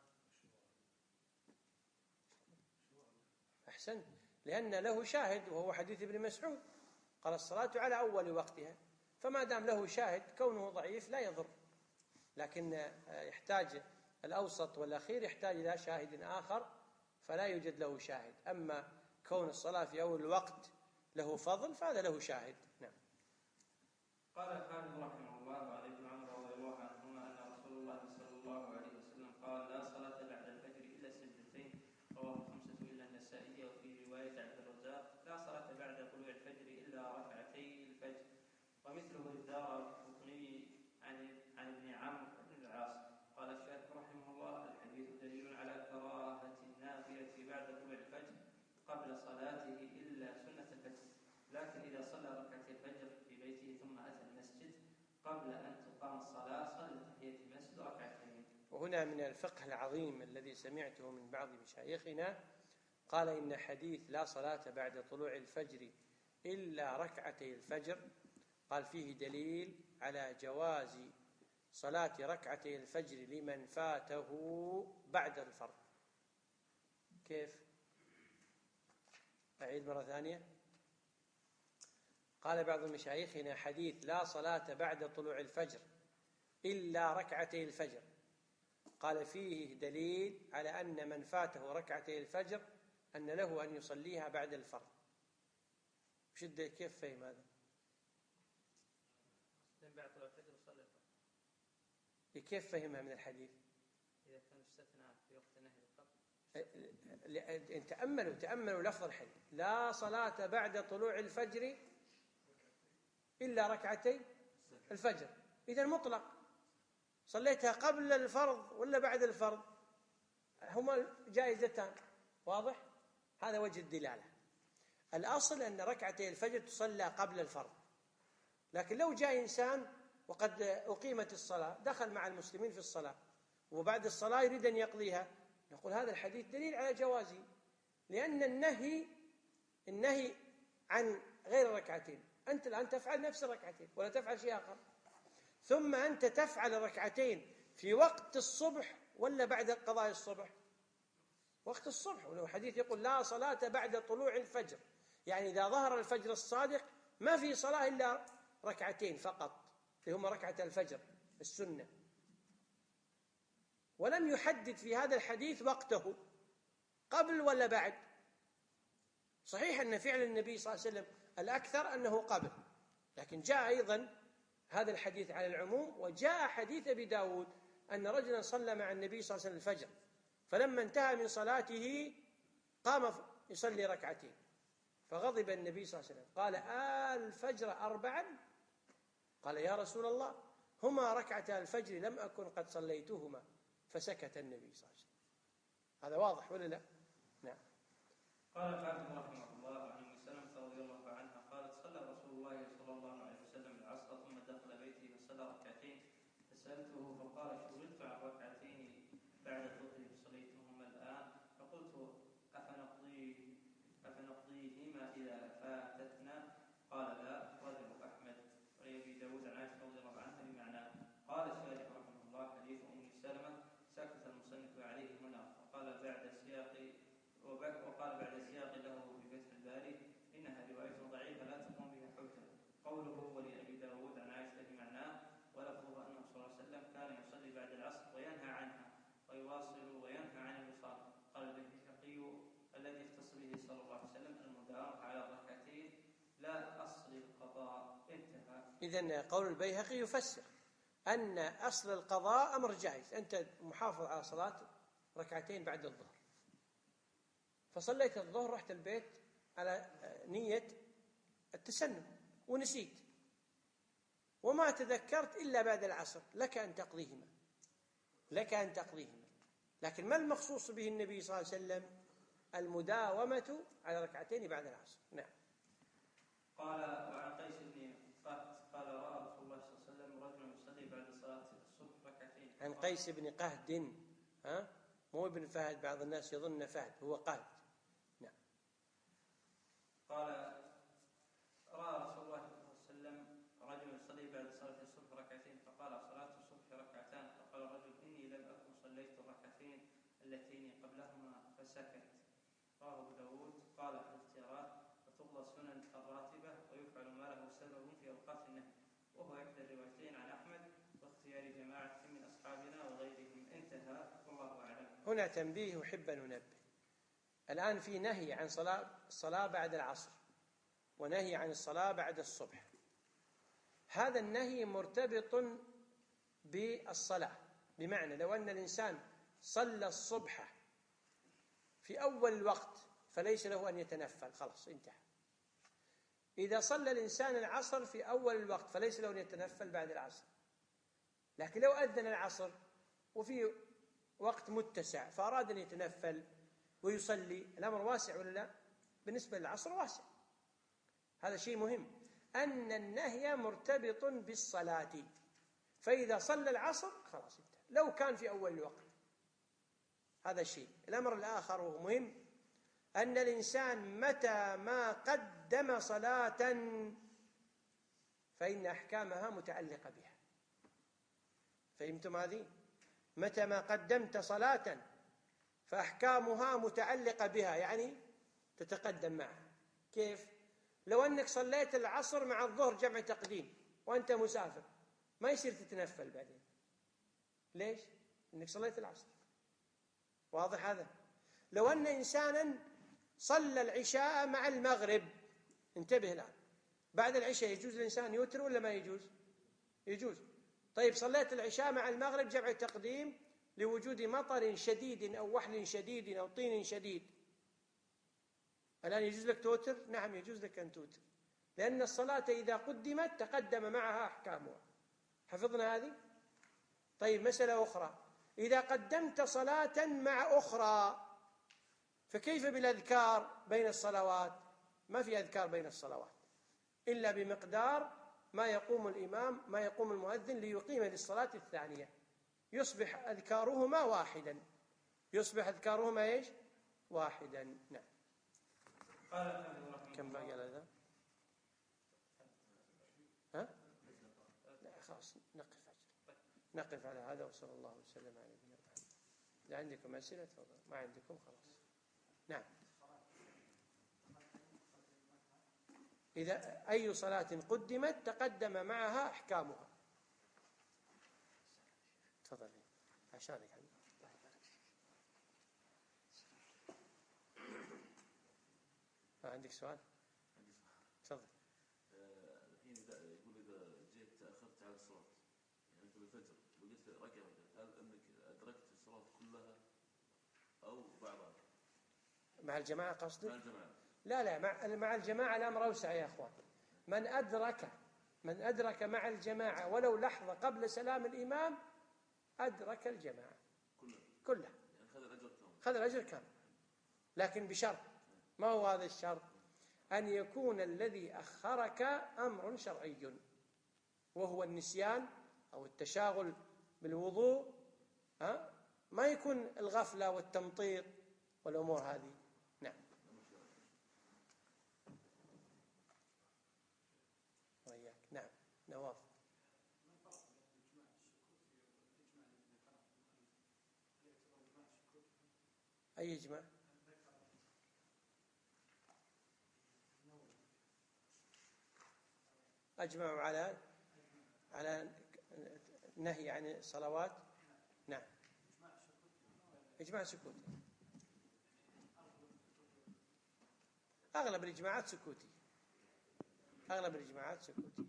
أحسن، لأن له شاهد وهو حديث ابن مسعود قال الصلاة على أول وقتها، فما دام له شاهد كونه ضعيف لا يضر، لكن يحتاج الأوسط والأخير يحتاج إلى شاهد آخر فلا يوجد له شاهد. أما كون الصلاة في أول الوقت له فضل فهذا له شاهد. نعم. قال الحافظ رحمه الله وعن ابن عمر رضي الله عنهما أن رسول الله صلى الله عليه وسلم قال لا صلاة بعد الفجر إلا سجدتين، رواه الخمسة إلا النسائي. وفي رواية عبد الرزاق لا صلاة بعد طلوع الفجر إلا ركعتي الفجر. ومثله الدارقطني عن عن ابن عمرو بن العاص. قال الشافعي رحمه الله الحديث دليل على كراهة النافلة بعد طلوع الفجر قبل صلاته إلا سنة الفجر، لكن إذا صلى ركعتي الفجر في بيته ثم أتى المسجد قبل أن تقام الصلاة صلى تحية المسجد ركعتين. وهنا من الفقه العظيم الذي سمعته من بعض مشايخنا قال إن حديث لا صلاة بعد طلوع الفجر إلا ركعتي الفجر قال فيه دليل على جواز صلاة ركعتي الفجر لمن فاته بعد الفرض. كيف؟ أعيد مرة ثانية. قال بعض مشايخنا حديث لا صلاة بعد طلوع الفجر إلا ركعتي الفجر قال فيه دليل على أن من فاته ركعتي الفجر أن له أن يصليها بعد الفرض. وش كيف فهم هذا؟ بعد طلوع الفجر يصلي الفرض. كيف فهمها من الحديث؟ إذا كان استثناء في وقت نهي الفرض. تأملوا تأملوا لفظ الحديث لا صلاة بعد طلوع الفجر إلا ركعتي الفجر، إذا مطلق صليتها قبل الفرض ولا بعد الفرض هما جائزتان. واضح؟ هذا وجه الدلالة. الأصل أن ركعتي الفجر تصلى قبل الفرض، لكن لو جاء إنسان وقد أقيمت الصلاة دخل مع المسلمين في الصلاة وبعد الصلاة يريد أن يقضيها نقول هذا الحديث دليل على جوازه، لأن النهي النهي عن غير الركعتين. أنت الآن تفعل نفس الركعتين ولا تفعل شيء آخر، ثم أنت تفعل الركعتين في وقت الصبح ولا بعد قضاء الصبح؟ وقت الصبح. ولو حديث يقول لا صلاة بعد طلوع الفجر، يعني إذا ظهر الفجر الصادق ما في صلاة إلا ركعتين فقط اللي هما ركعة الفجر السنة، ولم يحدد في هذا الحديث وقته قبل ولا بعد. صحيح أن فعل النبي صلى الله عليه وسلم الأكثر أنه قبل، لكن جاء أيضا هذا الحديث على العموم. وجاء حديث أبي داود أن رجلا صلى مع النبي صلى الله عليه وسلم الفجر فلما انتهى من صلاته قام يصلي ركعتين فغضب النبي صلى الله عليه وسلم قال آل الفجر أربعا؟ قال يا رسول الله هما ركعتا الفجر لم أكن قد صليتهما، فسكت النبي صلى الله عليه وسلم. هذا واضح ولا لا؟ نعم. قال الحافظ رحمه الله عن ام سلمة رضي الله عنها قالت صلى رسول الله صلى الله عليه وسلم العصر ثم دخل بيته فصلى ركعتين فسألته فقال شغلت عن ركعتين بعد الظهر فصليتهما الآن، فقلت أفنقضيه أفنقضيهما إذا فاتتنا؟ قال لا. أخرجه أحمد وأبي داود عن عائشة رضي الله عنها بمعناه. قال الشارح رحمه الله حديث أم سلمة سكت المصنف عليه هنا وقال بعد سياق وقال بعد سياق له في فتح الباري إنها رواية ضعيفة لا تقوم بها حجة. قوله ولأبي داود عن عائشة بمعناه ولفظه أنه صلى الله عليه وسلم كان يصلي بعد العصر وينهى عنها ويواصل وينهى عن الوصال. قال البيهقي الذي اختص به صلى الله عليه وسلم المداومة على الركعتين لا أصل القضاء. انتهى. إذن قول البيهقي يفسر أن أصل القضاء أمر جائز، أنت محافظ على صلاة ركعتين بعد الظهر فصليت الظهر رحت البيت على نية التسنن ونسيت وما تذكرت إلا بعد العصر، لك أن تقضيهما لك أن تقضيهما لكن ما المخصوص به النبي صلى الله عليه وسلم؟ المداومة على ركعتين بعد العصر. نعم. قال وعن قيس بن قهد قال رأى رسول الله صلى الله عليه وسلم رجلا يصلي بعد صلاة الصبح ركعتين. عن قيس بن قهد، ها مو ابن فهد، بعض الناس يظن فهد، هو قهد. نعم. قال رأى رسول الله اللتين قبلهما فسكت. رواه أبو داود. قال في الاختيارات: وتقضى السنن الراتبة ويفعل ما له سبب في أوقات النهي، وهو إحدى الروايتين عن أحمد واختيار جماعة من أصحابنا وغيرهم. انتهى، والله أعلم. هنا تنبيه أحب أن ننبه. الآن في نهي عن صلاة الصلاة بعد العصر ونهي عن الصلاة بعد الصبح. هذا النهي مرتبط بالصلاة، بمعنى لو أن الإنسان صلى الصبح في أول الوقت فليس له أن يتنفل، خلاص انتهى. إذا صلى الإنسان العصر في أول الوقت فليس له أن يتنفل بعد العصر. لكن لو أذن العصر وفي وقت متسع فأراد أن يتنفل ويصلي، الأمر واسع ولا لا؟ بالنسبة للعصر واسع. هذا شيء مهم، أن النهي مرتبط بالصلاة، فإذا صلى العصر خلاص انتهى لو كان في أول الوقت. هذا شيء. الأمر الآخر وهو مهم، أن الإنسان متى ما قدم صلاة فإن أحكامها متعلقة بها. فهمتم هذه؟ متى ما قدمت صلاة فأحكامها متعلقة بها، يعني تتقدم معها. كيف؟ لو أنك صليت العصر مع الظهر جمع تقديم وأنت مسافر، ما يصير تتنفل بعدين. ليش؟ إنك صليت العصر. واضح هذا؟ لو أن إنسانا صلى العشاء مع المغرب، انتبه الآن، بعد العشاء يجوز الإنسان يوتر ولا ما يجوز؟ يجوز. طيب صليت العشاء مع المغرب جمع تقديم لوجود مطر شديد أو وحل شديد أو طين شديد، الآن يجوز لك توتر؟ نعم يجوز لك أن توتر، لأن الصلاة إذا قدمت تقدم معها أحكامها. حفظنا هذه؟ طيب مسألة أخرى، إذا قدمت صلاة مع أخرى فكيف بالأذكار بين الصلوات؟ ما في أذكار بين الصلوات إلا بمقدار ما يقوم الإمام ما يقوم المؤذن ليقيم للصلاة الثانية، يصبح أذكارهما واحدا. يصبح أذكارهما إيش؟ واحدا. نعم. كم باقي على ذا؟ ها؟ لا خلاص نقف نقف على هذا، وصلى الله وسلم على نبينا محمد. إذا عندكم أسئلة تفضل، ما عندكم خلاص. نعم. إذا أي صلاة قدمت تقدم معها أحكامها. تفضل عشانك. ما عندك سؤال؟ تفضل. الحين إذا يقول إذا جيت تأخرت على الصلاة، يعني في الفجر وقلت ركعة، هل أنك أدركت الصلاة كلها أو بعضها؟ مع الجماعة قصدك؟ مع الجماعة. لا لا، مع مع الجماعة الأمر أوسع يا أخوان. من أدرك من أدرك مع الجماعة ولو لحظة قبل سلام الإمام أدرك الجماعة كلها كلها، يعني خذ الأجر كامل. خذ الأجر كامل، لكن بشرط. ما هو هذا الشرط؟ أن يكون الذي أخرك أمر شرعي، وهو النسيان أو التشاغل بالوضوء، ها؟ ما يكون الغفلة والتمطيط والأمور هذه. نعم. وإياك. نعم. نواف. أي إجماع؟ أجمعوا على على نهي عن الصلوات. نعم. إجماع سكوتي. أغلب الإجماعات سكوتي. أغلب الإجماعات سكوتي.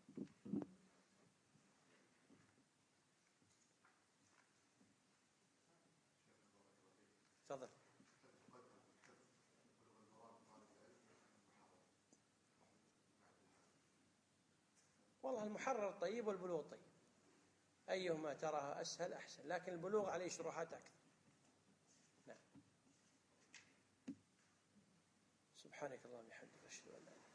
تفضل. والله المحرر طيب والبلوغ طيب، أيهما تراها أسهل أحسن، لكن البلوغ عليه شروحات أكثر. نعم. سبحانك اللهم وبحمدك أشهد أن لا إله إلا أنت.